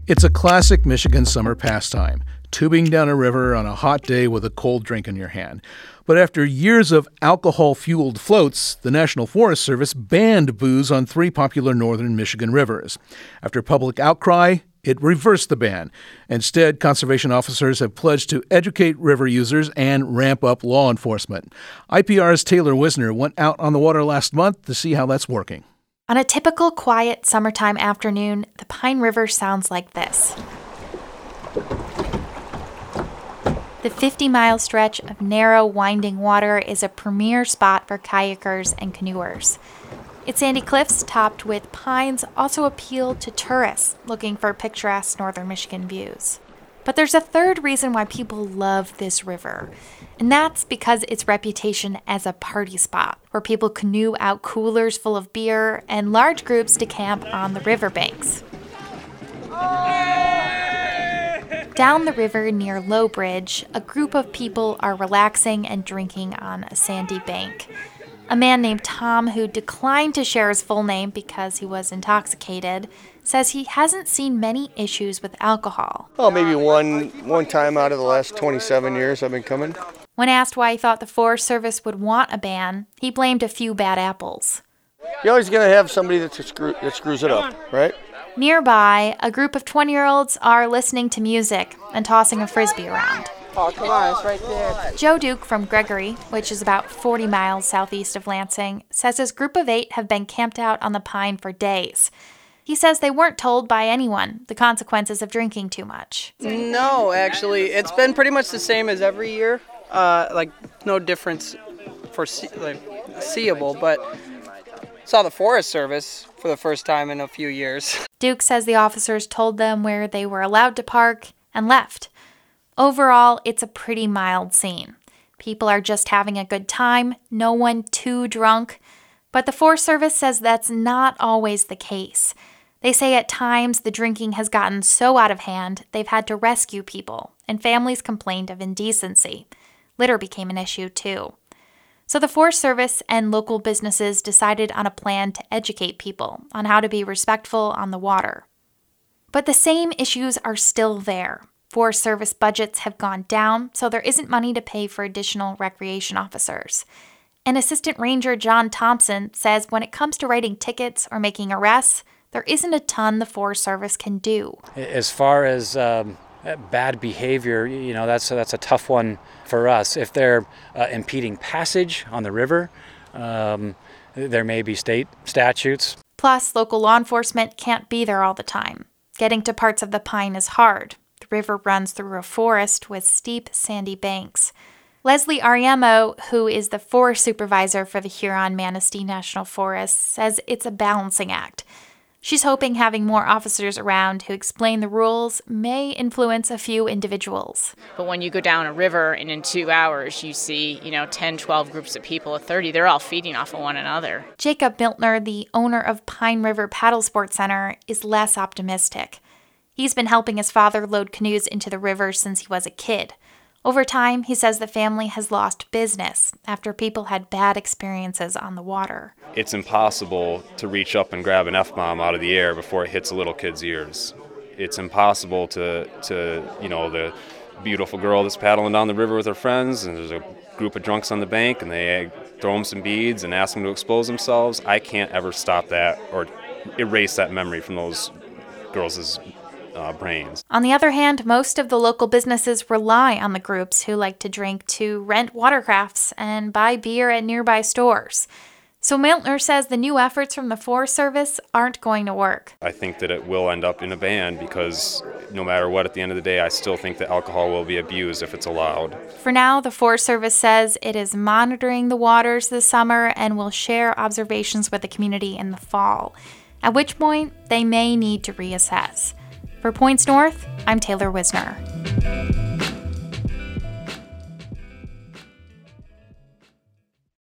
It's a classic Michigan summer pastime, tubing down a river on a hot day with a cold drink in your hand. But after years of alcohol-fueled floats, the National Forest Service banned booze on 3 popular northern Michigan rivers. After public outcry, it reversed the ban. Instead, conservation officers have pledged to educate river users and ramp up law enforcement. IPR's Taylor Wisner went out on the water last month to see how that's working. On a typical quiet summertime afternoon, the Pine River sounds like this. The 50-mile stretch of narrow, winding water is a premier spot for kayakers and canoers. Its sandy cliffs, topped with pines, also appeal to tourists looking for picturesque northern Michigan views. But there's a third reason why people love this river, and that's because its reputation as a party spot, where people canoe out coolers full of beer and large groups to camp on the riverbanks. Down the river near Low Bridge, a group of people are relaxing and drinking on a sandy bank. A man named Tom, who declined to share his full name because he was intoxicated, says he hasn't seen many issues with alcohol. Oh, maybe one time out of the last 27 years I've been coming. When asked why he thought the Forest Service would want a ban, he blamed a few bad apples. You're always going to have somebody that screws it up, right? Nearby, a group of 20-year-olds are listening to music and tossing a frisbee around. Oh, come on, it's right there. Joe Duke from Gregory, which is about 40 miles southeast of Lansing, says his group of 8 have been camped out on the Pine for days. He says they weren't told by anyone the consequences of drinking too much. No, actually, it's been pretty much the same as every year. No difference for seeable, but saw the Forest Service for the first time in a few years. Duke says the officers told them where they were allowed to park and left. Overall, it's a pretty mild scene. People are just having a good time, no one too drunk. But the Forest Service says that's not always the case. They say at times the drinking has gotten so out of hand, they've had to rescue people, and families complained of indecency. Litter became an issue, too. So the Forest Service and local businesses decided on a plan to educate people on how to be respectful on the water. But the same issues are still there. Forest Service budgets have gone down, so there isn't money to pay for additional recreation officers. And Assistant Ranger John Thompson says when it comes to writing tickets or making arrests, there isn't a ton the Forest Service can do. As far as bad behavior, that's a tough one for us. If they're impeding passage on the river, there may be state statutes. Plus, local law enforcement can't be there all the time. Getting to parts of the Pine is hard. The river runs through a forest with steep, sandy banks. Leslie Ariemo, who is the forest supervisor for the Huron-Manistee National Forest, says it's a balancing act. She's hoping having more officers around who explain the rules may influence a few individuals. But when you go down a river and in 2 hours you see, 10, 12 groups of people of 30, they're all feeding off of one another. Jacob Miltner, the owner of Pine River Paddle Sports Center, is less optimistic. He's been helping his father load canoes into the river since he was a kid. Over time, he says the family has lost business after people had bad experiences on the water. It's impossible to reach up and grab an F-bomb out of the air before it hits a little kid's ears. It's impossible to the beautiful girl that's paddling down the river with her friends, and there's a group of drunks on the bank, and they throw them some beads and ask them to expose themselves. I can't ever stop that or erase that memory from those girls' brains. On the other hand, most of the local businesses rely on the groups who like to drink to rent watercrafts and buy beer at nearby stores. So Miltner says the new efforts from the Forest Service aren't going to work. I think that it will end up in a ban because no matter what, at the end of the day, I still think that alcohol will be abused if it's allowed. For now, the Forest Service says it is monitoring the waters this summer and will share observations with the community in the fall, at which point they may need to reassess. For Points North, I'm Taylor Wisner.